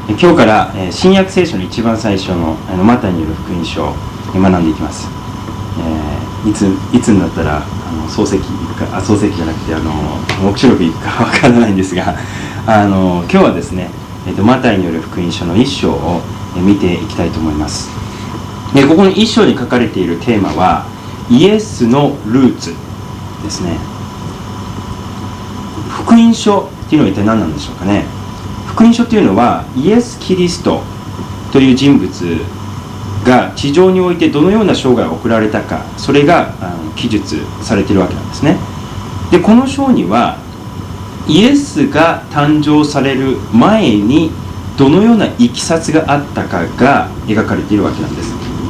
今日から新約聖書の一番最初のマタイによる福音書を学んでいきます。いつになったら漱石行くか、漱石じゃなくて黙示録行くかわからないんですが、今日はですね、マタイによる福音書の一章を見ていきたいと思います。ここの一章に書かれているテーマはイエスのルーツですね。福音書っていうのは一体何なんでしょうかね。福音書というのはイエス・キリストという人物が地上においてどのような生涯を送られたか、それが記述されているわけなんですね。でこの章にはイエスが誕生される前にどのようないきさつがあったかが描かれているわけなんです。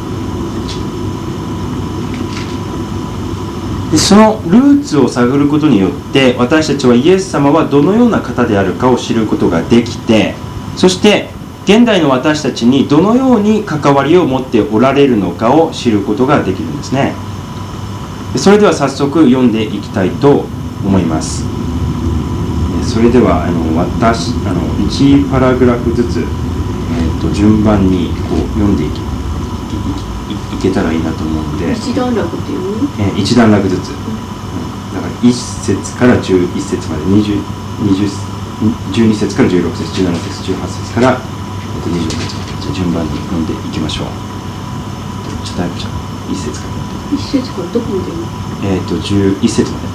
でそのルーツを探ることによって私たちはイエス様はどのような方であるかを知ることができて、そして現代の私たちにどのように関わりを持っておられるのかを知ることができるんですね。それでは早速読んでいきたいと思います。それでは1パラグラフずつ、順番にこう読んでいけたらいいなと思うので、 一段落っていう、 一段落ずつ、だから1節から11節まで12節から16節、17節、18節から26節まで、じゃあ順番に読んでいきましょう。ちょっと早くじゃあ1節から 1節からどこまで読む？ 11節まで。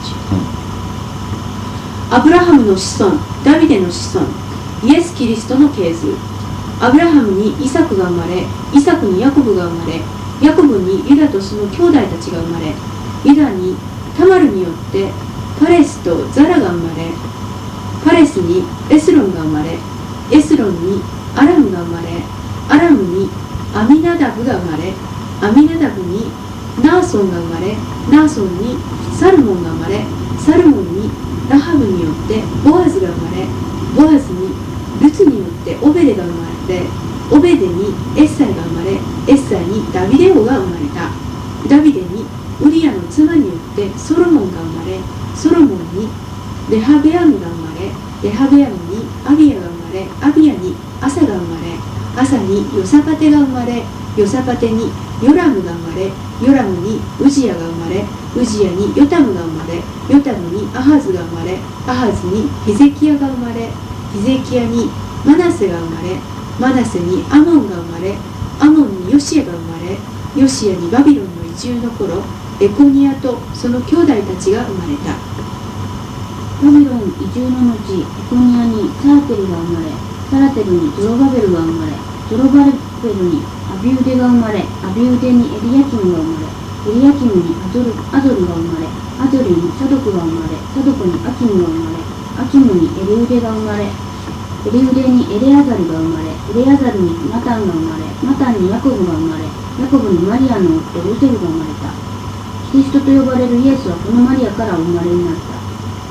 アブラハムの子孫、ダビデの子孫、イエス・キリストの系図。アブラハムにイサクが生まれ、イサクにヤコブが生まれ、ヤコブにユダとその兄弟たちが生まれ、ユダにタマルによってパレスとザラが生まれ、パレスにエスロンが生まれ、エスロンにアラムが生まれ、アラムにアミナダブが生まれ、アミナダブにナーソンが生まれ、ナーソンにサルモンが生まれ、サルモンにラハブによってボアズが生まれ、ボアズにルツによってオベデが生まれて、オベデにエッサイが生まれ、エッサイにダビデ王が生まれた。ダビデにウリアの妻によってソロモンが生まれ、ソロモンにレハベアムが生まれ、レハベアムにアビアが生まれ、アビアにアサが生まれ、アサにヨサパテが生まれ、ヨサパテにヨラムが生まれ、ヨラムにウジヤが生まれ、ウジヤにヨタムが生まれ、ヨタムにアハズが生まれ、アハズにヒゼキヤが生まれ、ヒゼキヤにマナセが生まれ、マナセにアモンが生まれ、アモンにヨシヤが生まれ、ヨシヤにバビロンの移住の頃、エコニアとその兄弟たちが生まれた。 バビロン移住の後、エコニアにサラテルが生まれ、サラテルにゾロバベルが生まれ、ゾロバベルにアビウデが生まれ、アビウデにエリヤキムが生まれ、エリヤキムにアゾルが生まれ、アゾルにサドクが生まれ、サドクにアキムが生まれ、アキムにエリウデが生まれ、エリウデにエレアザルが生まれ、エレアザルにマタンが生まれ、マタンにヤコブが生まれ、ヤコブにマリアの夫ヨセフが生まれた。キリストと呼ばれるイエスはこのマリアからお生まれになった。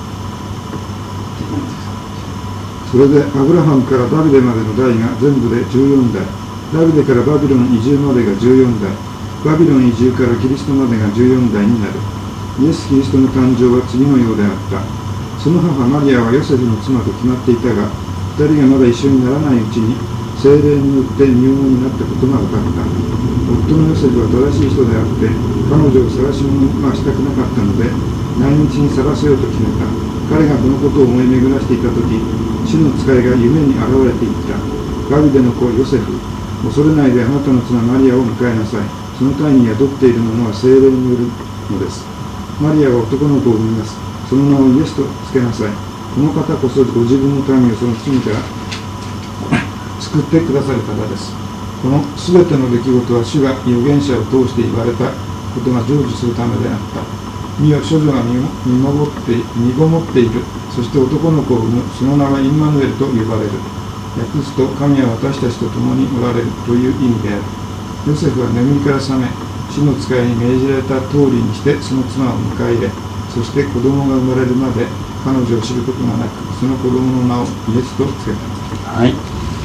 それでアブラハムからダビデまでの代が全部で14代、ダビデからバビロン移住までが14代、バビロン移住からキリストまでが14代になる。イエス・キリストの誕生は次のようであった。その母マリアはヨセフの妻と決まっていたが、2人がまだ一緒にならないうちに聖霊によって身重になったことが分かった。夫のヨセフは正しい人であって彼女を晒し者はしたくなかったので内密に晒せようと決めた。彼がこのことを思い巡らしていた時、主の使いが夢に現れていった。ダビデの子ヨセフ、恐れないであなたの妻マリアを迎えなさい。その胎に宿っているものは聖霊によるのです。マリアは男の子を産みます。その名をイエスとつけなさい。この方こそご自分の民をその罪から救ってくださる方です。このすべての出来事は主が預言者を通して言われたことが成就するためであった。見よ、処女が身ごもっている。そして男の子を産む。その名はインマヌエルと呼ばれる。訳すと神は私たちと共におられるという意味である。ヨセフは眠りから覚め、主の使いに命じられた通りにしてその妻を迎え入れ、そして子供が生まれるまで彼女を知ることがなく、その子供の名をイエスとつけた。 はい。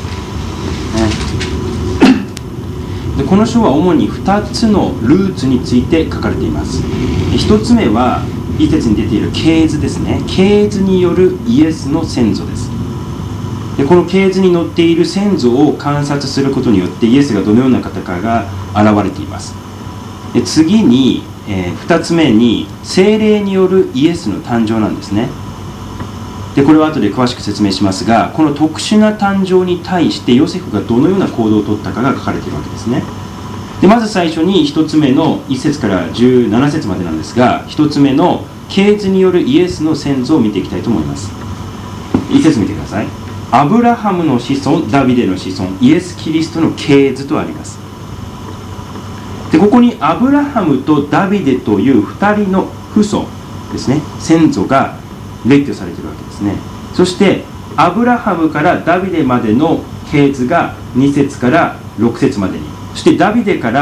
でこの書は主に2つのルーツについて書かれています。1つ目は一節に出ている系図ですね。系図によるイエスの先祖です。 でこの系図に載っている先祖を観察することによってイエスがどのような方かが現れています。で次に、2つ目に聖霊によるイエスの誕生なんですね。でこれは後で詳しく説明しますが、この特殊な誕生に対してヨセフがどのような行動をとったかが書かれているわけですね。でまず最初に1つ目の1節から17節までなんですが、1つ目の系図によるイエスの先祖を見ていきたいと思います。1節見てください。アブラハムの子孫、ダビデの子孫、イエス・キリストの系図とあります。でここにアブラハムとダビデという2人の父祖ですね、先祖が列挙されているわけですね。そしてアブラハムからダビデまでの系図が2節から6節までに、そしてダビデから、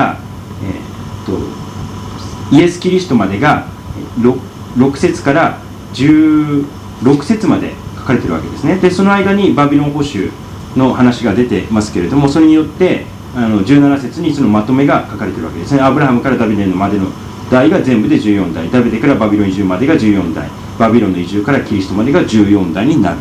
イエス・キリストまでが 6節から16節まで書かれているわけですね。でその間にバビロン捕囚の話が出てますけれども、それによって17節にそのまとめが書かれているわけですね。アブラハムからダビデまでの代が全部で14代、ダビデからバビロン移住までが14代、バビロンの移住からキリストまでが14代になる。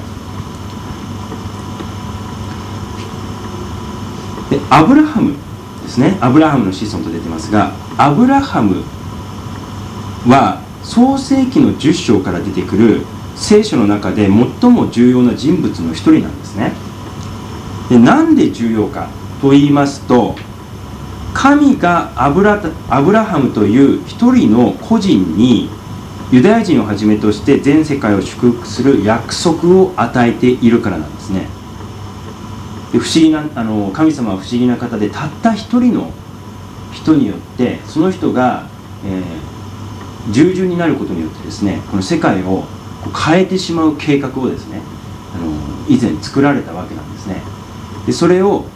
でアブラハムですね、アブラハムの子孫と出てますが、アブラハムは創世記の10章から出てくる聖書の中で最も重要な人物の一人なんですね。でなんで重要かと言いますと、神がアブラハムという一人の個人にユダヤ人をはじめとして全世界を祝福する約束を与えているからなんですね。で不思議な神様は不思議な方で、たった一人の人によってその人が、従順になることによってですね、この世界を変えてしまう計画をですね、以前作られたわけなんですね。でそれを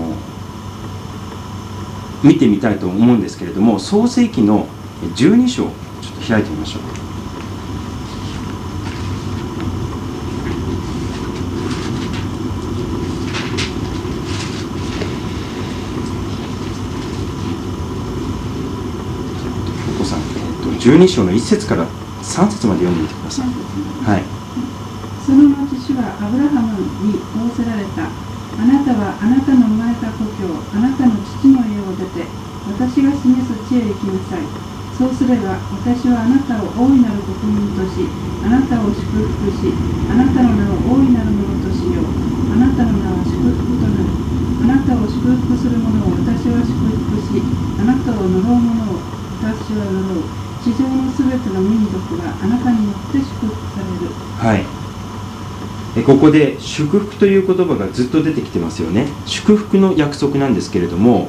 見てみたいと思うんですけれども、創世記の12章ちょっと開いてみましょう。お子さん、12章の1節から3節まで読んでみてください。はい。 その後主はアブラハムに仰せられた。あなたはあなたの生まれた故郷、あなたの父の家を出て、私が示す地へ行きなさい。そうすれば私はあなたを大いなる国民とし、あなたを祝福し、あなたの名を大いなるものとしよう。あなたの名は祝福となる。あなたを祝福する者を私は祝福し、あなたを呪う者を私は呪う。地上のすべての民族があなたによって祝福される。 はい。ここで祝福という言葉がずっと出てきてますよね。祝福の約束なんですけれども、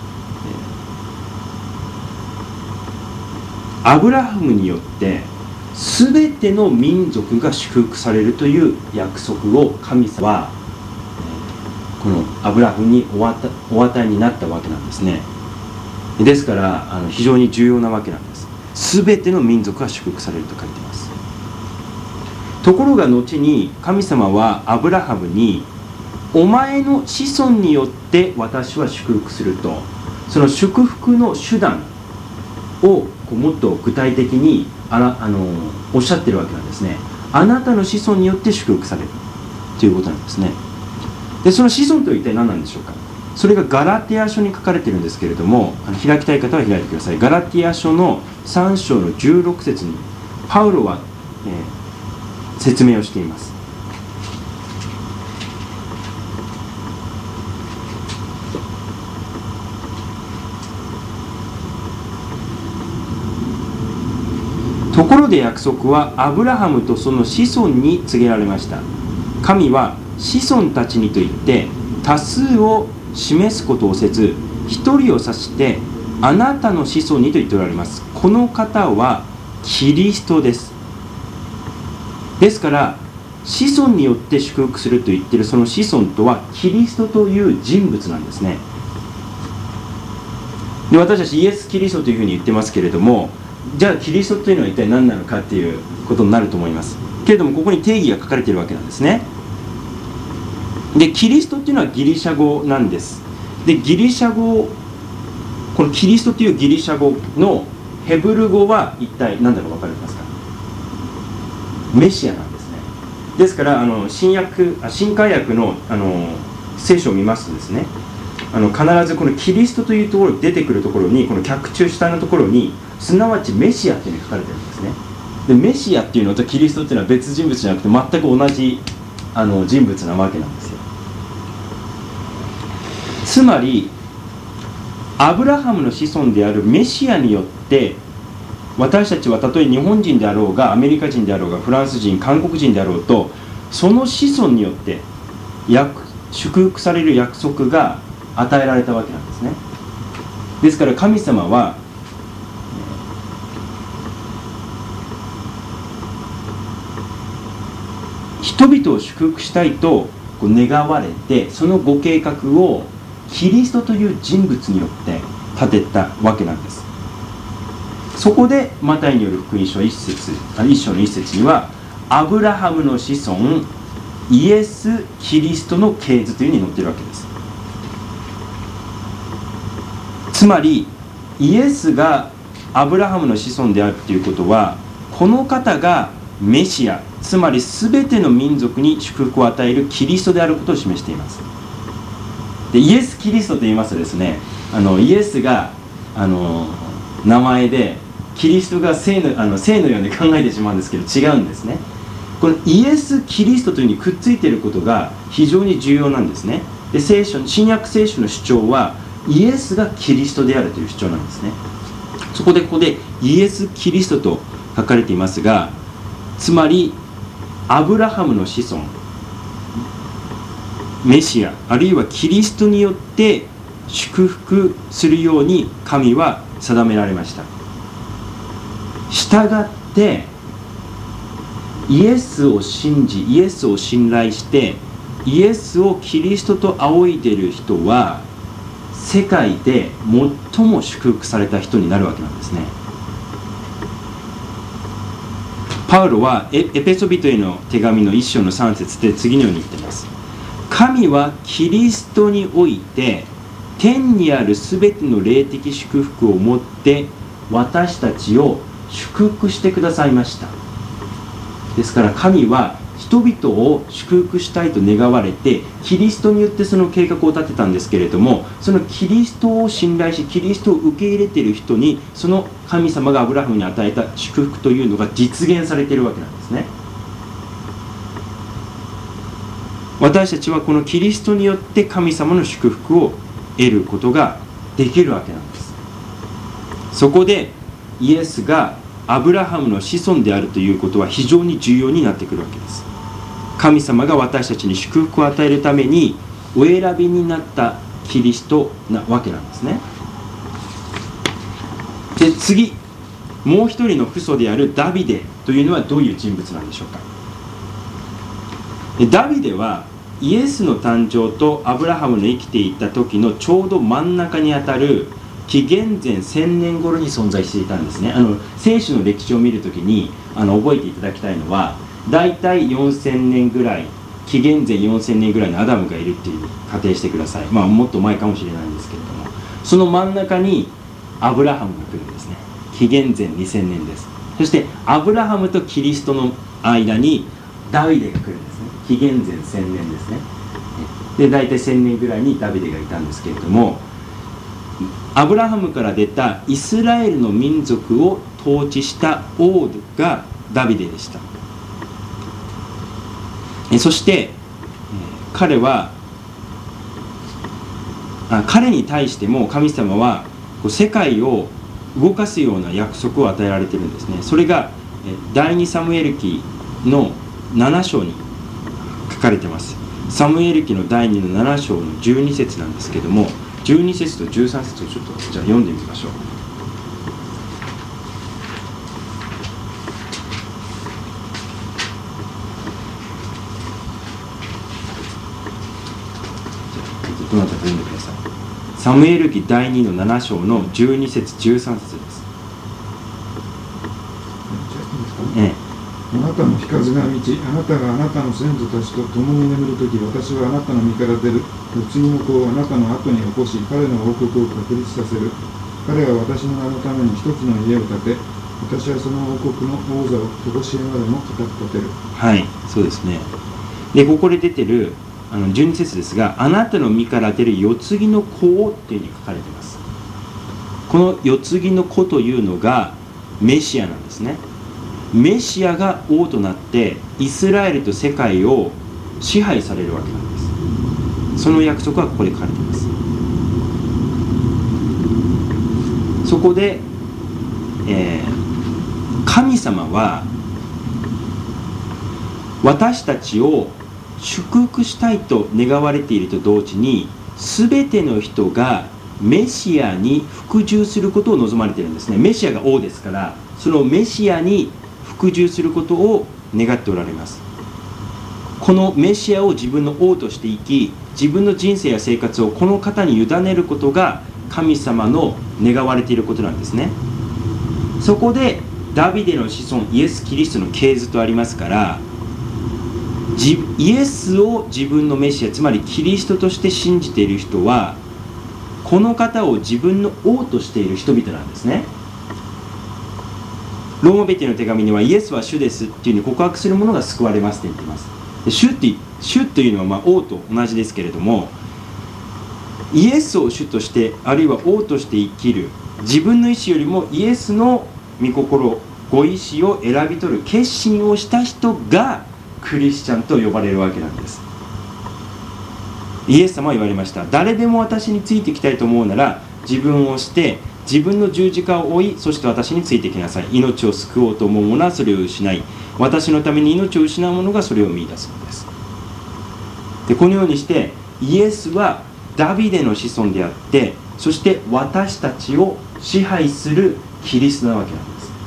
アブラハムによって全ての民族が祝福されるという約束を神様はこのアブラハムにお与えになったわけなんですね。ですから非常に重要なわけなんです。全ての民族が祝福されると書いています。ところが後に神様はアブラハムに、お前の子孫によって私は祝福すると、その祝福の手段をもっと具体的におっしゃってるわけなんですね。あなたの子孫によって祝福されるということなんですね。でその子孫とは一体何なんでしょうか。それがガラテヤ書に書かれているんですけれども、開きたい方は開いてください。ガラテヤ書の3章の16節にパウロは、説明をしています。ところで約束はアブラハムとその子孫に告げられました。神は子孫たちにと言って多数を示すことをせず、一人を指してあなたの子孫にと言っておられます。この方はキリストです。ですから子孫によって祝福すると言っているその子孫とはキリストという人物なんですね。で私たちイエス・キリストというふうに言ってますけれども、じゃあキリストというのは一体何なのかっていうことになると思います。けれどもここに定義が書かれているわけなんですね。でキリストっていうのはギリシャ語なんです。でギリシャ語、このキリストというギリシャ語のヘブル語は一体何だか分かりますか。メシアなんですね。 ですから新海訳の聖書を見ますとですね、必ずこのキリストというところ出てくるところに、この脚注下のところにすなわちメシアっていうのが書かれてるんですね。でメシアっていうのとキリストっていうのは別人物じゃなくて全く同じ人物なわけなんですよ。つまりアブラハムの子孫であるメシアによって私たちはたとえ日本人であろうがアメリカ人であろうがフランス人韓国人であろうと、その子孫によって祝福される約束が与えられたわけなんですね。ですから神様は人々を祝福したいと願われて、そのご計画をキリストという人物によって立てたわけなんです。そこでマタイによる福音書1章の一節にはアブラハムの子孫イエス・キリストの系図というふうに載っているわけです。つまりイエスがアブラハムの子孫であるということは、この方がメシア、つまり全ての民族に祝福を与えるキリストであることを示しています。でイエス・キリストと言いますとですね、イエスが名前でキリストが聖のように考えてしまうんですけど、違うんですね。このイエス・キリストというふうにくっついていることが非常に重要なんですね。で新約聖書の主張はイエスがキリストであるという主張なんですね。そこでここでイエス・キリストと書かれていますが、つまりアブラハムの子孫メシアあるいはキリストによって祝福するように神は定められました。したがってイエスを信じイエスを信頼してイエスをキリストと仰いでいる人は世界で最も祝福された人になるわけなんですね。パウロはエペソビトへの手紙の1章の3節で次のように言っています。神はキリストにおいて天にあるすべての霊的祝福をもって私たちを祝福してくださいました。ですから神は人々を祝福したいと願われてキリストによってその計画を立てたんですけれども、そのキリストを信頼しキリストを受け入れている人にその神様がアブラハムに与えた祝福というのが実現されているわけなんですね。私たちはこのキリストによって神様の祝福を得ることができるわけなんです。そこでイエスがアブラハムの子孫であるということは非常に重要になってくるわけです。神様が私たちに祝福を与えるためにお選びになったキリストなわけなんですね。で次、もう一人の父祖であるダビデというのはどういう人物なんでしょうか。ダビデはイエスの誕生とアブラハムの生きていた時のちょうど真ん中にあたる紀元前1000年頃に存在していたんですね。聖書の歴史を見るときに覚えていただきたいのは、だいたい4000年ぐらい、紀元前4000年ぐらいのアダムがいるっていう仮定してください。もっと前かもしれないんですけれども、その真ん中にアブラハムが来るんですね。紀元前2000年です。そしてアブラハムとキリストの間にダビデが来るんですね。紀元前1000年ですね。でだいたい1000年ぐらいにダビデがいたんですけれども、アブラハムから出たイスラエルの民族を統治した王がダビデでした。そして彼に対しても神様は世界を動かすような約束を与えられているんですね。それが第2サムエル記の7章に書かれています。サムエル記の第2の7章の12節なんですけども、12節と13節をちょっとじゃあ読んでみましょう。どなたか読んでください。サムエル記第2の7章の12節13節です。 あなたの日風が満ち、あなたがあなたの先祖たちと共に眠るとき、私はあなたの身から出る次の子をあなたの後に起こし、彼の王国を確立させる。彼は私の名のために一つの家を建て、 私はその王国の王座を常しえまでも語り立てる。 はい、そうですね。でここで出てる12節ですが、あなたの身から出る世継ぎの子をっていうふうに書かれています。この世継ぎの子というのがメシアなんですね。メシアが王となってイスラエルと世界を支配されるわけなんです。その約束はここで書かれています。そこで、神様は私たちを祝福したいと願われていると同時に、全ての人がメシアに服従することを望まれているんですね。メシアが王ですから、そのメシアに服従することを願っておられます。このメシアを自分の王として生き、自分の人生や生活をこの方に委ねることが神様の願われていることなんですね。そこでダビデの子孫イエス・キリストの系図とありますから、イエスを自分のメシア、つまりキリストとして信じている人は、この方を自分の王としている人々なんですね。ローマ人への手紙にはイエスは主ですっていうふうに告白する者が救われますって言っています。で主というのは王と同じですけれども、イエスを主として、あるいは王として生きる、自分の意思よりもイエスの御心、ご意思を選び取る決心をした人がクリスチャンと呼ばれるわけなんです。イエス様は言われました。誰でも私についてきたいと思うなら、自分をして自分の十字架を追い、そして私についてきなさい。命を救おうと思う者はそれを失い、私のために命を失う者がそれを見出すのです。でこのようにしてイエスはダビデの子孫であって、そして私たちを支配するキリストなわけなん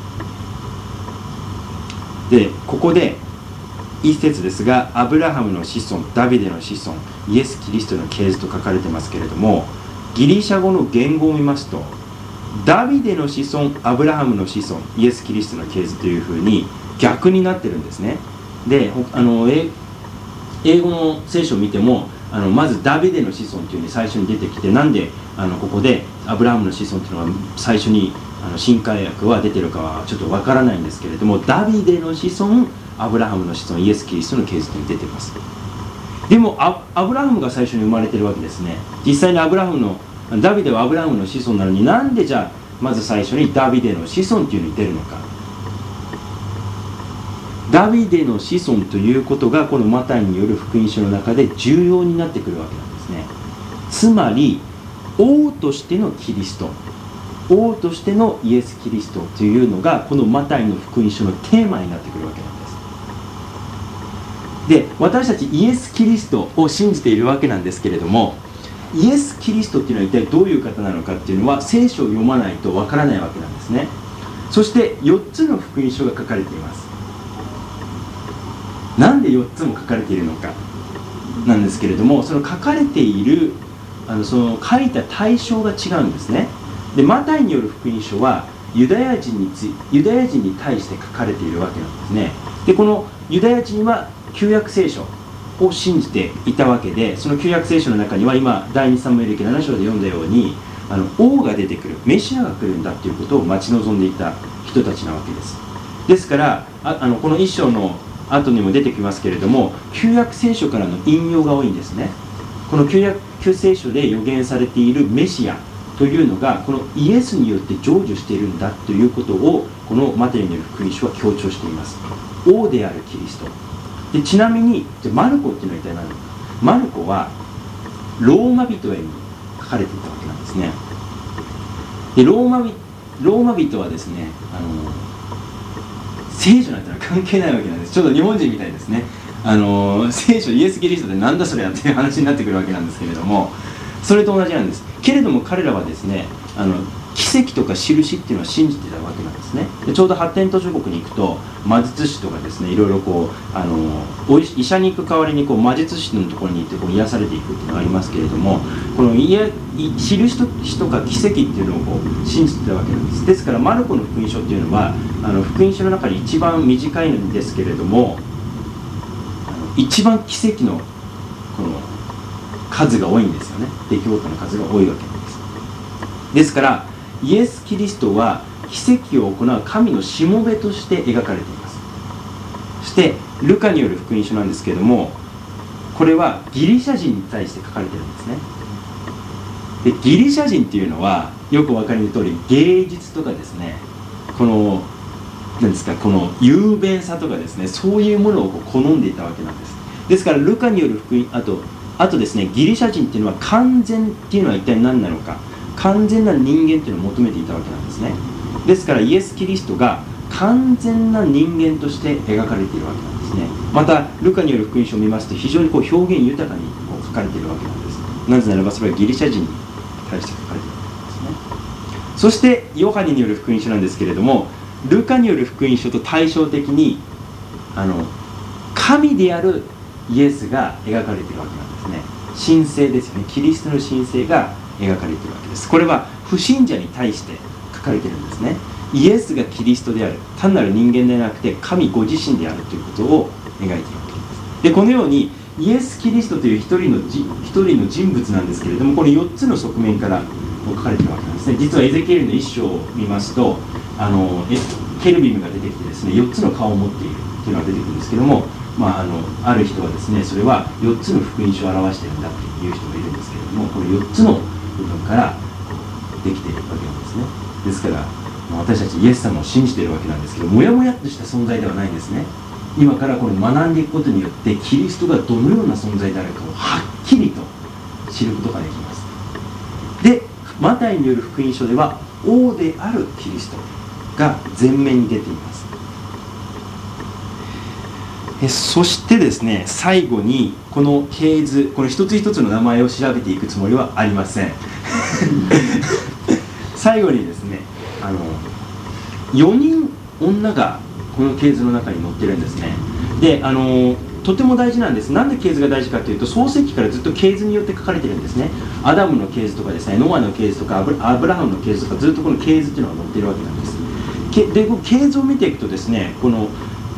です。でここで一節ですが、アブラハムの子孫、ダビデの子孫、イエス・キリストの系図と書かれてますけれども、ギリシャ語の言語を見ますと、ダビデの子孫、アブラハムの子孫、イエス・キリストの系図というふうに逆になってるんですね。で英語の聖書を見てもまずダビデの子孫というふうに最初に出てきて、なんでここでアブラハムの子孫というのが最初に新海訳は出てるかはちょっとわからないんですけれども、ダビデの子孫、アブラハムの子孫、イエス・キリストの系図に出ています。でもアブラハムが最初に生まれてるわけですね。実際にダビデはアブラハムの子孫なのに、なんでじゃあまず最初にダビデの子孫というのに出るのか。ダビデの子孫ということがこのマタイによる福音書の中で重要になってくるわけなんですね。つまり王としてのキリスト、王としてのイエス・キリストというのがこのマタイの福音書のテーマになってくるわけなんです。で私たちイエス・キリストを信じているわけなんですけれども、イエス・キリストっていうのは一体どういう方なのかっていうのは聖書を読まないとわからないわけなんですね。そして4つの福音書が書かれています。なんで4つも書かれているのかなんですけれども、その書かれているその書いた対象が違うんですね。でマタイによる福音書はユダヤ人に対して書かれているわけなんですね。でこのユダヤ人は旧約聖書を信じていたわけで、その旧約聖書の中には今第2サムエル記7章で読んだように王が出てくる、メシアが来るんだということを待ち望んでいた人たちなわけです。ですからこの1章の後にも出てきますけれども、旧約聖書からの引用が多いんですね。この旧聖書で予言されているメシアというのがこのイエスによって成就しているんだということをこのマタイによる福音書は強調しています。王であるキリストで、ちなみにマルコっていうのは一体何なのか。マルコはローマ人へに書かれていたわけなんですね。でローマ人はですね聖書なんてのは関係ないわけなんです。ちょっと日本人みたいですね。聖書イエス・キリストでなんだそれやっていう話になってくるわけなんですけれども、それと同じなんです。けれども彼らはですね奇跡とか印っていうのは信じてたわけなんですね。でちょうど発展途上国に行くと魔術師とかですね、いろいろ医者に行く代わりに魔術師のところに行って癒されていくっていうのがありますけれども、この印とか奇跡っていうのを信じてたわけなんです。ですからマルコの福音書っていうのは福音書の中で一番短いんですけれども、一番奇跡のこの数が多いんですよね。出来事の数が多いわけなんです。ですからイエス・キリストは奇跡を行う神のしもべとして描かれています。そしてルカによる福音書なんですけれども、これはギリシャ人に対して書かれているんですね。でギリシャ人っていうのはよくお分かりの通り、芸術とかですね、この何ですか、この雄弁さとかですね、そういうものを好んでいたわけなんです。ですからルカによる福音、あとですね、ギリシャ人っていうのは完全っていうのは一体何なのか、完全な人間っていうのを求めていたわけなんですね。ですからイエス・キリストが完全な人間として描かれているわけなんですね。またルカによる福音書を見ますと、非常に表現豊かに書かれているわけなんです。なぜならばそれはギリシャ人に対して書かれているわけなんですね。そしてヨハネによる福音書なんですけれども、ルカによる福音書と対照的に神であるイエスが描かれているわけなんですね。神聖ですよね。キリストの神聖が描かれているわけです。これは不信者に対して書かれているんですね。イエスがキリストである、単なる人間ではなくて神ご自身であるということを描いているわけです。でこのようにイエス・キリストという一人の人物なんですけれども、これ4つの側面から書かれているわけなんですね。実はエゼキエルの一章を見ますと、ケルビムが出てきてですね、4つの顔を持っているというのが出てくるんですけども、ある人はですね、それは4つの福音書を表しているんだという人がいるんですけれども、これ4つの部分からできているわけなんですね。ですから私たちイエス様を信じているわけなんですけど、もやもやっとした存在ではないんですね。今からこれ学んでいくことによってキリストがどのような存在であるかをはっきりと知ることができます。でマタイによる福音書では王であるキリストが前面に出ています。そしてですね、最後にこの系図、この一つ一つの名前を調べていくつもりはありません最後にですね、4人女がこの系図の中に載ってるんですね。でとても大事なんです。なんで系図が大事かというと、創世記からずっと系図によって書かれてるんですね。アダムの系図とかですね、ノアの系図とかアブラハムの系図とか、ずっとこの系図っていうのが載ってるわけなんです。で系図を見ていくとですね、この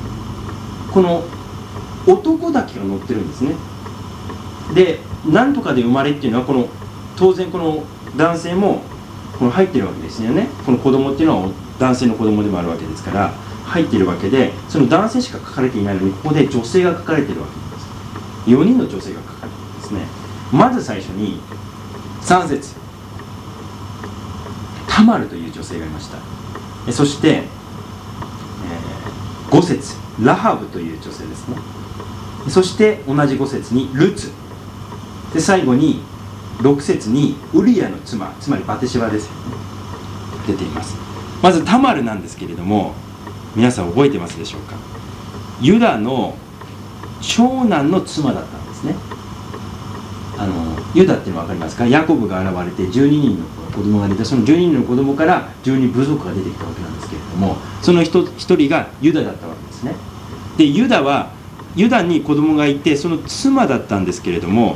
男だけが載ってるんですね。でなんとかで生まれっていうのは当然この男性も入ってるわけですよね。この子供っていうのは男性の子供でもあるわけですから入っているわけで、その男性しか書かれていないのに、ここで女性が書かれているわけです。4人の女性が書かれているんですね。まず最初に3節、タマルという女性がいました。そして、5節、ラハブという女性ですね。そして同じ5節にルツで、最後に6節にウリヤの妻、つまりバテシバですよね、出ています。まずタマルなんですけれども、皆さん覚えてますでしょうか。ユダの長男の妻だったんですね。ユダっていうのは分かりますか。ヤコブが現れて12人の子供が出て、その12人の子供から12部族が出てきたわけなんですけれども、その一人がユダだったわけですね。でユダに子供がいて、その妻だったんですけれども、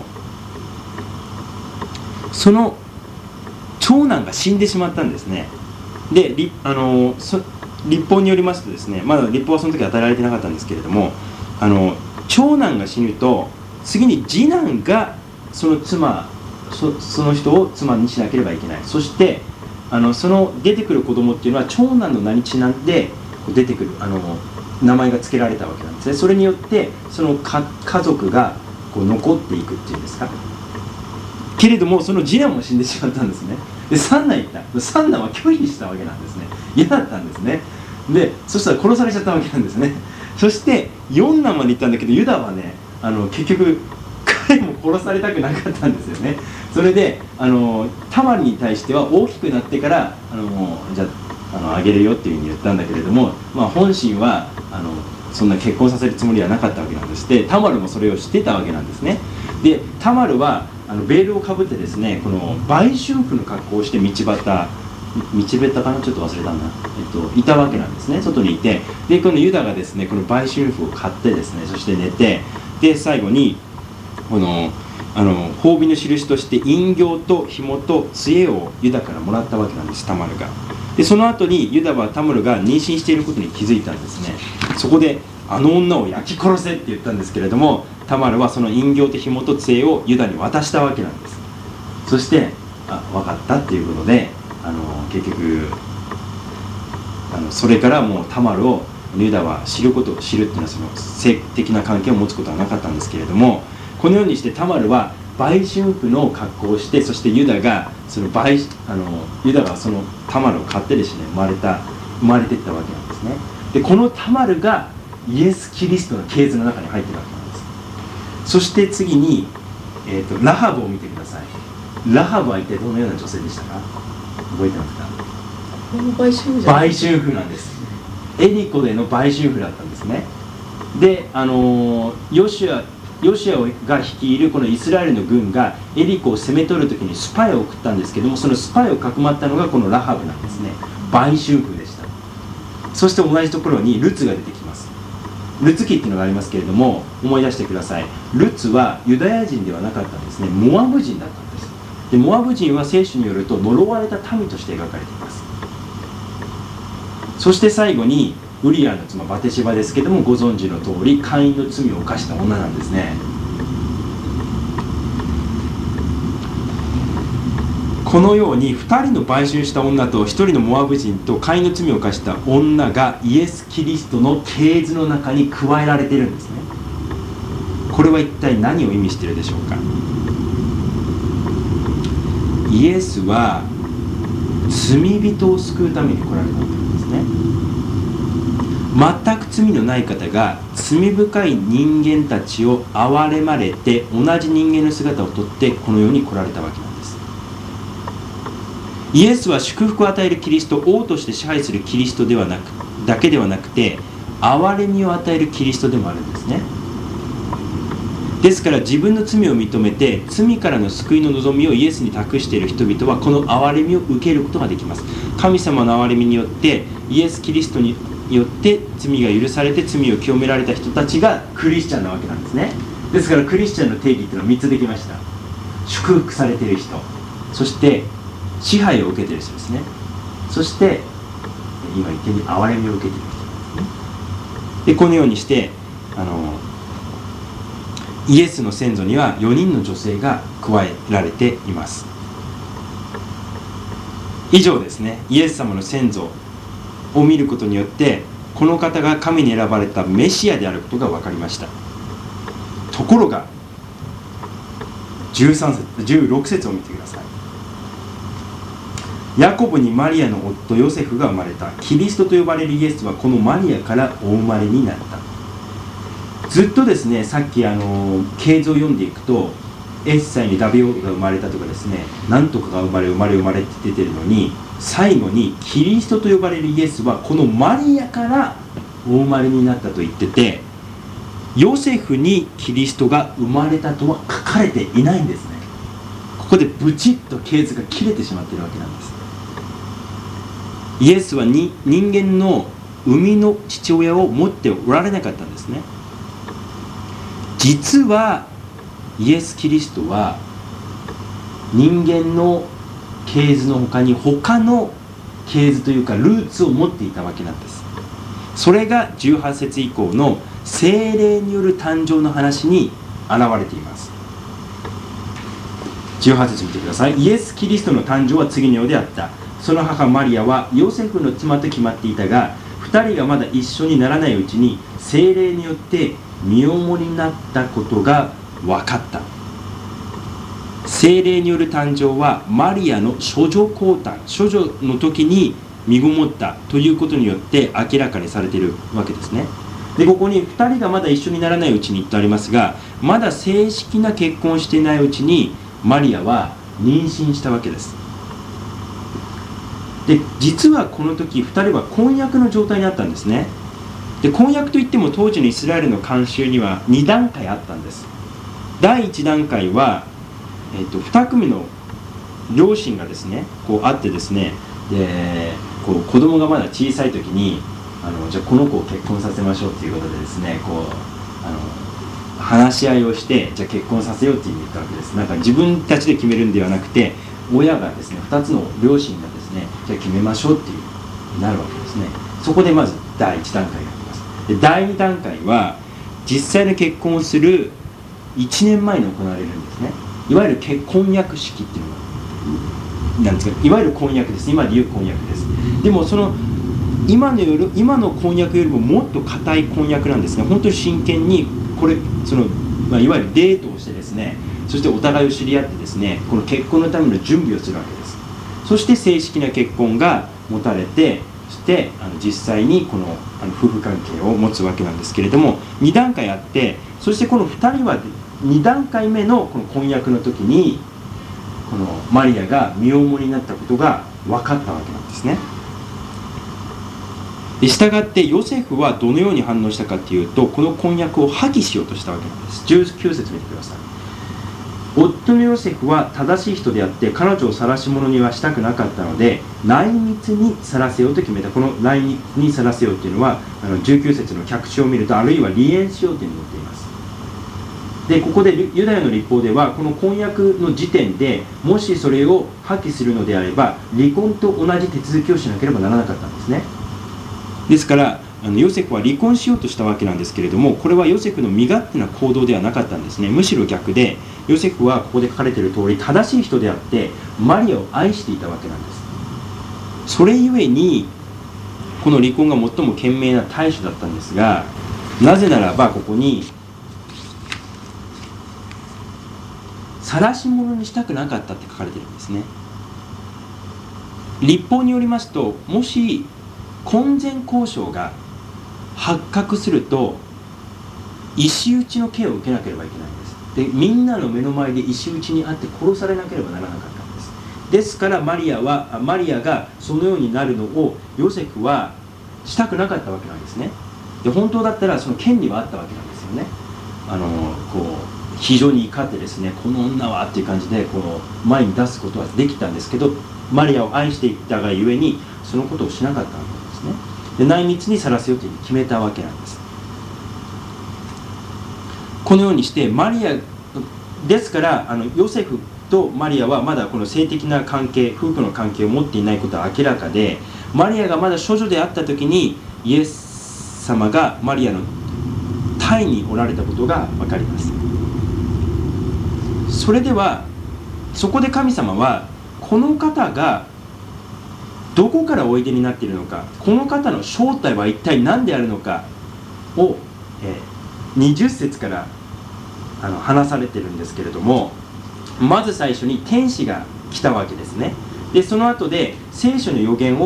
その長男が死んでしまったんですね。で立法によりますとですね、まだ立法はその時与えられてなかったんですけれども、長男が死ぬと次に次男がその人を妻にしなければいけない。そしてその出てくる子供っていうのは長男の名にちなんで出てくる名前が付けられたわけなんですね。それによってその家族が残っていくっていうんですか。けれどもその次男も死んでしまったんですね。で三男は拒否したわけなんですね。嫌だったんですね。でそしたら殺されちゃったわけなんですね。そして四男まで行ったんだけど、ユダはね結局彼も殺されたくなかったんですよね。それでタマルに対しては大きくなってからじゃああげるよっていうふうに言ったんだけれども、本心はそんな結婚させるつもりはなかったわけなんです。でタマルもそれを知ってたわけなんですね。でタマルはベールをかぶってですね、この売春婦の格好をして道端かな、ちょっと忘れたんだ、いたわけなんですね。外にいて、でこのユダがですねこの売春婦を買ってですね、そして寝て、で最後に褒美の印として印形と紐と杖をユダからもらったわけなんです、タマルが。でその後にユダはタマルが妊娠していることに気づいたんですね。そこで女を焼き殺せって言ったんですけれども、タマルはその印形と紐と杖をユダに渡したわけなんです。そして分かったっていうことで結局それからもうタマルをユダは知るっていうのはその性的な関係を持つことはなかったんですけれども、このようにしてタマルは売春婦の格好をして、そしてユダがそのそのタマルを買ってですね生まれていったわけなんですね。でこのタマルがイエス・キリストの系図の中に入っているわけなんです。そして次に、ラハブを見てください。ラハブは一体どのような女性でしたか？覚えてますか？ 売春じゃない？ 売春婦なんです。エリコでの売春婦だったんですね。でヨシアが率いるこのイスラエルの軍がエリコを攻め取るときにスパイを送ったんですけども、そのスパイをかくまったのがこのラハブなんですね。売春婦でした。そして同じところにルツが出てきます。ルツ記っていうのがありますけれども、思い出してください。ルツはユダヤ人ではなかったんですね。モアブ人だったんです。でモアブ人は聖書によると呪われた民として描かれています。そして最後にウリアの妻バテシバですけども、ご存知の通りカインの罪を犯した女なんですね。このように2人の売春した女と1人のモアブ人とカインの罪を犯した女がイエス・キリストの系図の中に加えられているんですね。これは一体何を意味しているでしょうか？イエスは罪人を救うために来られたんですね。全く罪のない方が罪深い人間たちを憐れまれて同じ人間の姿をとってこの世に来られたわけなんです。イエスは祝福を与えるキリスト、王として支配するキリストだけではなくて憐れみを与えるキリストでもあるんですね。ですから自分の罪を認めて罪からの救いの望みをイエスに託している人々はこの憐れみを受けることができます。神様の憐れみによってイエス・キリストによって罪が許されて罪を清められた人たちがクリスチャンなわけなんですね。ですからクリスチャンの定義っていうのは3つできました。祝福されている人、そして支配を受けている人ですね、そして今言ったように憐れみを受けている人なんですね。でこのようにしてイエスの先祖には4人の女性が加えられています。以上ですね、イエス様の先祖を見ることによってこの方が神に選ばれたメシアであることが分かりました。ところが16節を見てください。ヤコブにマリアの夫ヨセフが生まれた。キリストと呼ばれるイエスはこのマリアからお生まれになった。ずっとですね、さっき系図を読んでいくとエッサイにダビオが生まれたとかですね、なんとかが生まれって出てるのに、最後にキリストと呼ばれるイエスはこのマリアからお生まれになったと言ってて、ヨセフにキリストが生まれたとは書かれていないんですね。ここでブチッと系図が切れてしまっているわけなんです。イエスは人間の生みの父親を持っておられなかったんですね。実はイエス・キリストは人間の系図の他に他の系図というかルーツを持っていたわけなんです。それが18節以降の聖霊による誕生の話に現れています。18節見てください。イエス・キリストの誕生は次のようであった。その母マリアはヨセフの妻と決まっていたが、2人がまだ一緒にならないうちに聖霊によって身重になったことが分かった。聖霊による誕生はマリアの処女降誕、処女の時に身ごもったということによって明らかにされているわけですね。でここに2人がまだ一緒にならないうちにとありますが、まだ正式な結婚をしていないうちにマリアは妊娠したわけです。で実はこの時2人は婚約の状態にあったんですね。で婚約といっても当時のイスラエルの慣習には2段階あったんです。第1段階は、2組の両親がですねこう会ってですね、でこう子供がまだ小さい時にじゃあこの子を結婚させましょうということでですね、こう話し合いをしてじゃあ結婚させようって言ったわけです。なんか自分たちで決めるんではなくて、親がですね2つの両親がですねじゃあ決めましょうっていうなるわけですね。そこでまず第1段階があります。で第2段階は実際の結婚をする1年前に行われるんですね。いわゆる結婚約式っていうのがなんですか、いわゆる婚約です。今でいう婚約です。でもその今の婚約よりももっと固い婚約なんですね。本当に真剣にこれいわゆるデートをしてですね、そしてお互いを知り合ってですね、この結婚のための準備をするわけです。そして正式な結婚が持たれて、そして実際にこの夫婦関係を持つわけなんですけれども、2段階あって、そしてこの2人は2段階目のこの婚約の時にこのマリアが身重になったことが分かったわけなんですね。で、したがってヨセフはどのように反応したかというと、この婚約を破棄しようとしたわけなんです。19節見てください。夫のヨセフは正しい人であって、彼女を晒し者にはしたくなかったので、内密に晒せようと決めた。この内密に晒せようというのは19節の脚注を見ると、あるいは離縁しようというのに載っています。で、ここでユダヤの律法では、この婚約の時点でもしそれを破棄するのであれば、離婚と同じ手続きをしなければならなかったんですね。ですからヨセフは離婚しようとしたわけなんですけれども、これはヨセフの身勝手な行動ではなかったんですね。むしろ逆で、ヨセフはここで書かれている通り正しい人であってマリアを愛していたわけなんです。それゆえにこの離婚が最も賢明な対処だったんですが、なぜならばここに晒し者にしたくなかったって書かれているんですね。律法によりますと、もし婚前交渉が発覚すると石打ちの刑を受けなければいけないんです。で、みんなの目の前で石打ちにあって殺されなければならなかったんです。ですからマリアがそのようになるのをヨセフはしたくなかったわけなんですね。で、本当だったらその権利はあったわけなんですよね。非常に怒ってですね、この女はっていう感じで前に出すことはできたんですけど、マリアを愛していたがゆえにそのことをしなかったわけですね。で、内密に晒せようというふうに決めたわけなんです。このようにしてマリアですからヨセフとマリアはまだこの性的な関係、夫婦の関係を持っていないことは明らかで、マリアがまだ処女であった時にイエス様がマリアの胎におられたことが分かります。それではそこで神様はこの方がどこからおいでになっているのか、この方の正体は一体何であるのかを、20節から話されているんですけれども、まず最初に天使が来たわけですね。で、その後で聖書の預言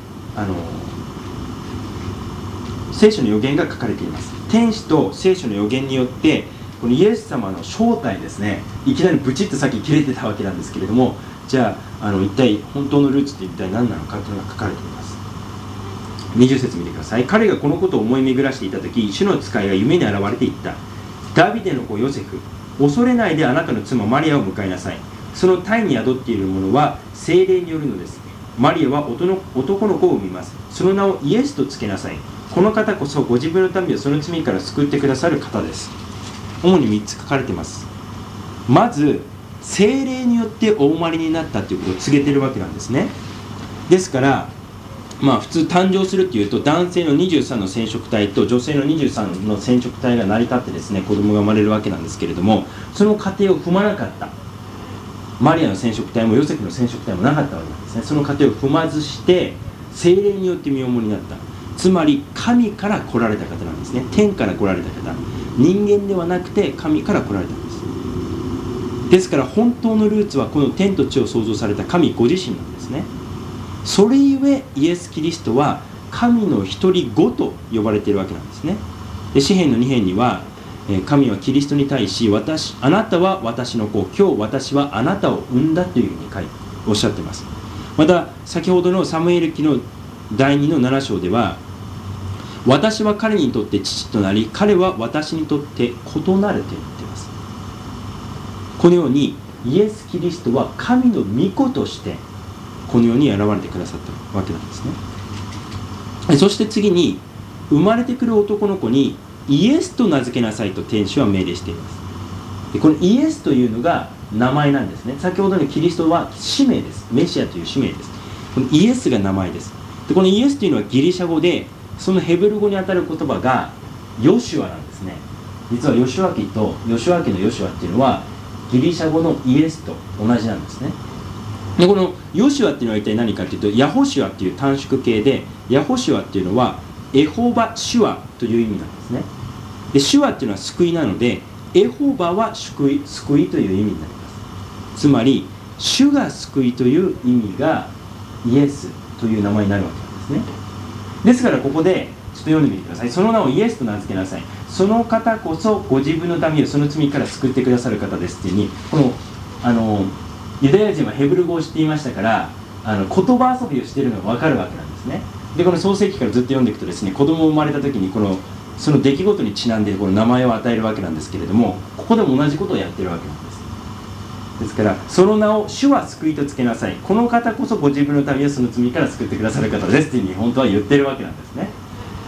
が書かれています。天使と聖書の預言によってこのイエス様の正体ですね、いきなりブチッとさっき切れてたわけなんですけれども、じゃあ一体本当のルーツって一体何なのかというのが書かれています。20節見てください。彼がこのことを思い巡らしていた時、主の使いが夢に現れていった。ダビデの子ヨセフ、恐れないであなたの妻マリアを迎えなさい。その胎に宿っているものは聖霊によるのです。マリアは男の子を産みます。その名をイエスとつけなさい。この方こそご自分の民をその罪から救ってくださる方です。主に3つ書かれています。まず聖霊によってお生まれになったということを告げているわけなんですね。ですから普通誕生するっていうと、男性の23の染色体と女性の23の染色体が成り立ってですね、子供が生まれるわけなんですけれども、その過程を踏まなかった。マリアの染色体もヨセフの染色体もなかったわけなんですね。その過程を踏まずして聖霊によって身重になった。つまり神から来られた方なんですね。天から来られた方、人間ではなくて神から来られたんです。ですから本当のルーツはこの天と地を創造された神ご自身なんですね。それゆえイエス・キリストは神の一人子と呼ばれているわけなんですね。で、詩編の2編には神はキリストに対し、あなたは私の子、今日私はあなたを産んだというふうにおっしゃっています。また先ほどのサムエル記の第2の7章では、私は彼にとって父となり、彼は私にとって異なると言っています。このようにイエス・キリストは神の御子としてこのように現れてくださったわけなんですね。そして次に、生まれてくる男の子にイエスと名付けなさいと天使は命令しています。で、このイエスというのが名前なんですね。先ほどのキリストは使命です。メシアという使命です。このイエスが名前です。で、このイエスというのはギリシャ語で、そのヘブル語にあたる言葉がヨシュアなんですね。実はヨシュア記のヨシュアっていうのはギリシャ語のイエスと同じなんですね。 でこのヨシュアっていうのは一体何かというと、ヤホシュアっていう短縮形で、ヤホシュアっていうのはエホバシュアという意味なんですね。でシュアっていうのは救いなので、エホバは救いという意味になります。つまり主が救いという意味がイエスという名前になるわけなんですね。ですからここでちょっと読んでみてください。その名をイエスと名付けなさい。その方こそご自分の民をその罪から救ってくださる方ですっていうに、このユダヤ人はヘブル語を知っていましたから、言葉遊びをしているのが分かるわけなんですね。でこの創世記からずっと読んでいくとですね、子供を生まれた時にその出来事にちなんでこの名前を与えるわけなんですけれども、ここでも同じことをやってるわけなんです。ですからその名を主は救いとつけなさい。この方こそご自分の民をその罪から救ってくださる方ですっていうふうに本当は言ってるわけなんですね。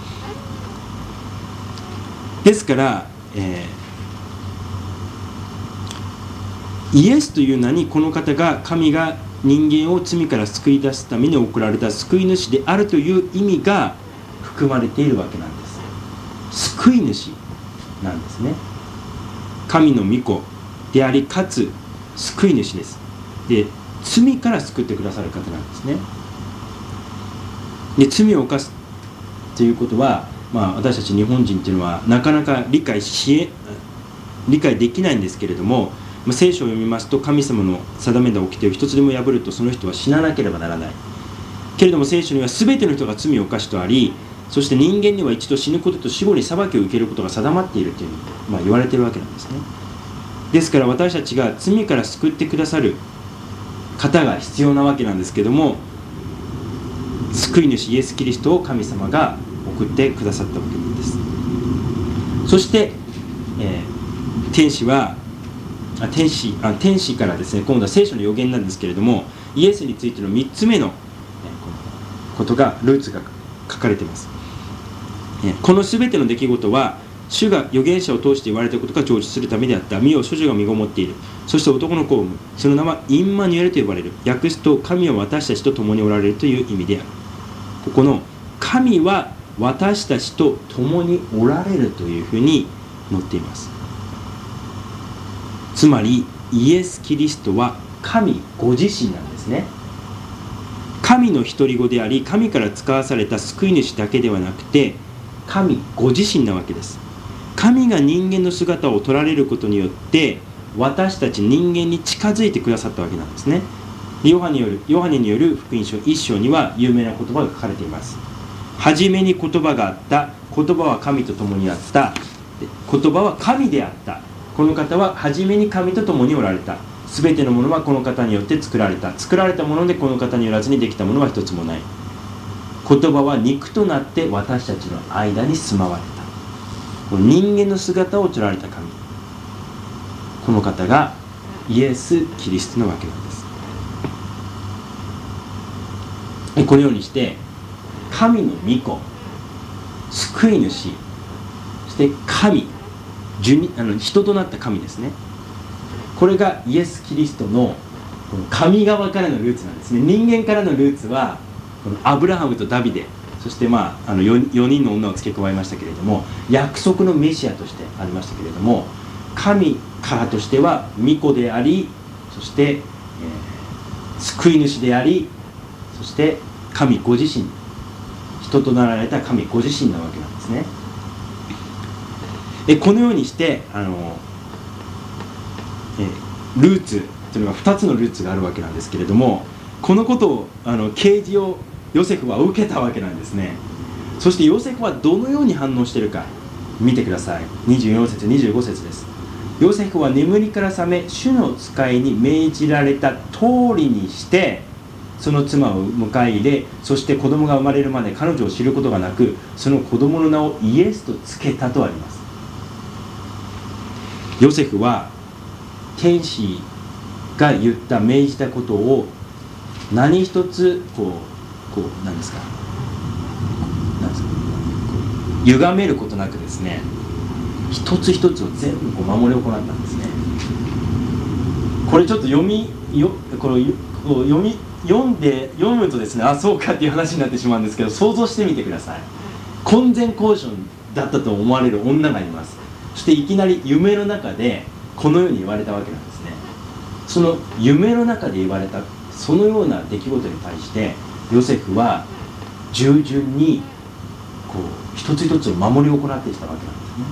ですから、イエスという名にこの方が神が人間を罪から救い出すために送られた救い主であるという意味が含まれているわけなんです。救い主なんですね。神の御子でありかつ救い主です。で罪から救ってくださる方なんですね。で罪を犯すということは、私たち日本人というのはなかなか理解できないんですけれども、聖書を読みますと、神様の定めた掟を一つでも破るとその人は死ななければならない。けれども聖書には全ての人が罪を犯しとあり、そして人間には一度死ぬことと死後に裁きを受けることが定まっているというふうに、言われているわけなんですね。ですから私たちが罪から救ってくださる方が必要なわけなんですけども、救い主イエス・キリストを神様が送ってくださったわけなんです。そして、天使からですね、今度は聖書の予言なんですけれども、イエスについての3つ目のことがルーツが書かれています。このすべての出来事は主が預言者を通して言われたことが成就するためであった。見よ、処女が身ごもっている。そして男の子を産む。その名はインマニュエルと呼ばれる。訳すと神は私たちと共におられるという意味である。ここの神は私たちと共におられるというふうに載っています。つまりイエス・キリストは神ご自身なんですね。神の独り子であり、神から使わされた救い主だけではなくて、神ご自身なわけです。神が人間の姿を取られることによって私たち人間に近づいてくださったわけなんですね。ヨハネによる福音書1章には有名な言葉が書かれています。はじめに言葉があった。言葉は神と共にあった。言葉は神であった。この方ははじめに神と共におられた。すべてのものはこの方によって作られた。作られたものでこの方によらずにできたものは一つもない。言葉は肉となって私たちの間に住まわれた。人間の姿を取られた神、この方がイエス・キリストなわけなんです。このようにして神の御子、救い主、そして神、人となった神ですね。これがイエス・キリストの神側からのルーツなんですね。人間からのルーツはこのアブラハムとダビデ、そして4人の女を付け加えましたけれども、約束のメシアとしてありましたけれども、神からとしては御子であり、そして、救い主であり、そして神ご自身、人となられた神ご自身なわけなんですね。このようにしてルーツというのが2つのルーツがあるわけなんですけれども、このことを啓示をヨセフは受けたわけなんですね。そしてヨセフはどのように反応しているか見てください。24節25節です。ヨセフは眠りから覚め、主の使いに命じられた通りにしてその妻を迎え入れ、そして子供が生まれるまで彼女を知ることがなく、その子供の名をイエスとつけたとあります。ヨセフは天使が言った命じたことを何一つ何ですか歪めることなくですね、一つ一つを全部守り行ったんですね。これちょっと読むとですね、あ、そうかっていう話になってしまうんですけど、想像してみてください。婚前交渉だったと思われる女がいます。そしていきなり夢の中でこのように言われたわけなんですね。 その夢の中で言われたそのような出来事に対してヨセフは従順にこう一つ一つを守り行ってきたわけなんですね。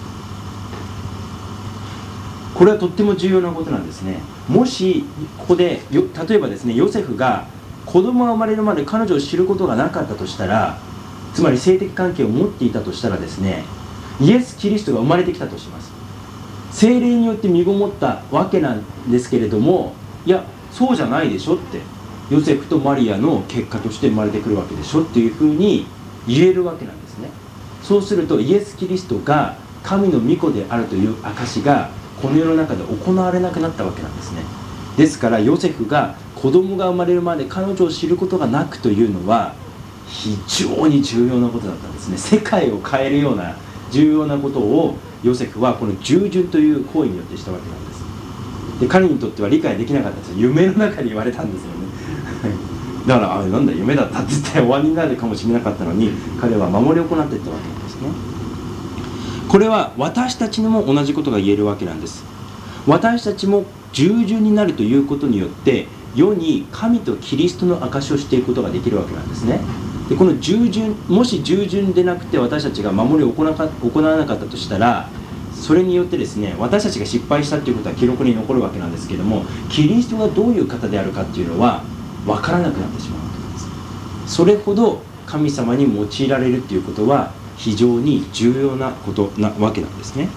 これはとっても重要なことなんですね。もしここで例えばですね、ヨセフが子供が生まれるまで彼女を知ることがなかったとしたら、つまり性的関係を持っていたとしたらですね、イエス・キリストが生まれてきたとします。聖霊によって身ごもったわけなんですけれども、いやそうじゃないでしょって、ヨセフとマリアの結果として生まれてくるわけでしょっていうふうに言えるわけなんですね。そうするとイエス・キリストが神の御子であるという証がこの世の中で行われなくなったわけなんですね。ですからヨセフが子供が生まれるまで彼女を知ることがなくというのは非常に重要なことだったんですね。世界を変えるような重要なことをヨセフはこの従順という行為によってしたわけなんです。で彼にとっては理解できなかったんですよ。夢の中に言われたんですよねだからなんだ夢だったって言って終わりになるかもしれなかったのに、彼は守り行っていったわけなんですね。これは私たちにも同じことが言えるわけなんです。私たちも従順になるということによって世に神とキリストの証しをしていくことができるわけなんですね。でこの従順、もし従順でなくて私たちが守りを行わなかったとしたら、それによってですね、私たちが失敗したということは記録に残るわけなんですけれども、キリストがどういう方であるかっていうのは分からなくなってしまうわけなんです。それほど神様に用いられるっていうことは非常に重要なことなわけなんですね。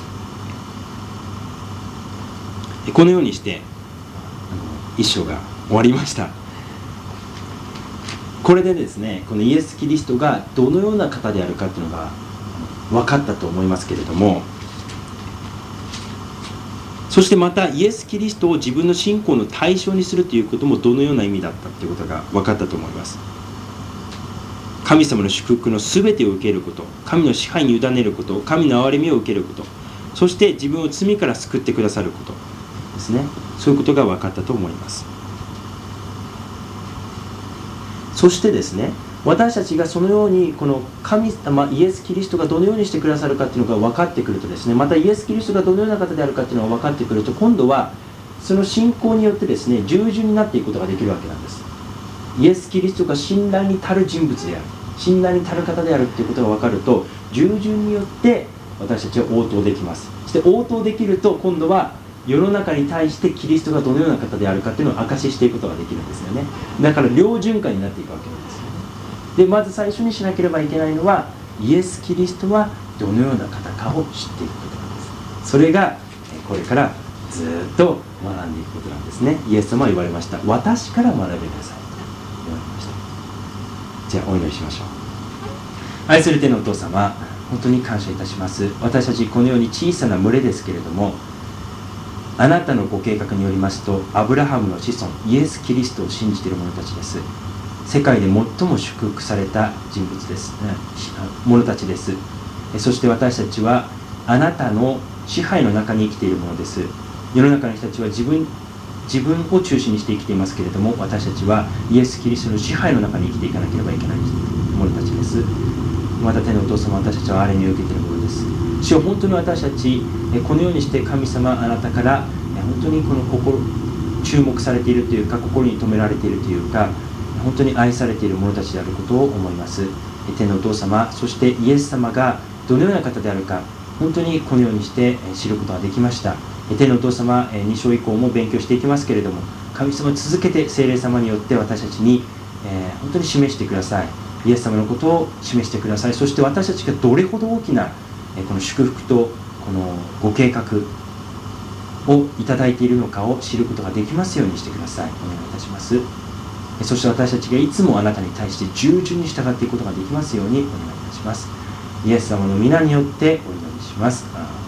このようにして一章が終わりました。これでですね、このイエス・キリストがどのような方であるかというのが分かったと思いますけれども、そしてまたイエス・キリストを自分の信仰の対象にするということもどのような意味だったということが分かったと思います。神様の祝福の全てを受けること、神の支配に委ねること、神の憐れみを受けること、そして自分を罪から救ってくださることですね。そういうことが分かったと思います。そしてですね、私たちがそのようにこの神様イエス・キリストがどのようにしてくださるかっていうのが分かってくるとですね、またイエス・キリストがどのような方であるかっていうのが分かってくると、今度はその信仰によってですね、従順になっていくことができるわけなんです。イエス・キリストが信頼に足る人物である、信頼に足る方であるっていうことが分かると、従順によって私たちは応答できます。そして応答できると、今度は世の中に対してキリストがどのような方であるかっていうのを証ししていくことができるんですよね。だから両循環になっていくわけなんですよね。でまず最初にしなければいけないのは、イエス・キリストはどのような方かを知っていくことなんです。それがこれからずっと学んでいくことなんですね。イエス様は言われました。私から学びなさいと言われました。じゃあお祈りしましょう。愛する天のお父様、本当に感謝いたします。私たちこのように小さな群れですけれども、あなたのご計画によりますと、アブラハムの子孫イエス・キリストを信じている者たちです。世界で最も祝福された人物です、者たちです。そして私たちはあなたの支配の中に生きているものです。世の中の人たちは自分を中心にして生きていますけれども、私たちはイエス・キリストの支配の中に生きていかなければいけない者たちです。また天のお父様、私たちは憐れみを受けているものです。主よ、本当に私たちこのようにして神様あなたから本当にこの注目されているというか、心に留められているというか、本当に愛されている者たちであることを思います。天のお父様、そしてイエス様がどのような方であるか、本当にこのようにして知ることができました。天のお父様、2章以降も勉強していきますけれども、神様続けて聖霊様によって私たちに本当に示してください。イエス様のことを示してください。そして私たちがどれほど大きなこの祝福とこのご計画をいただいているのかを知ることができますようにしてください。お願いいたします。そして私たちがいつもあなたに対して従順に従っていくことができますようにお願いいたします。イエス様の皆によってお祈りします。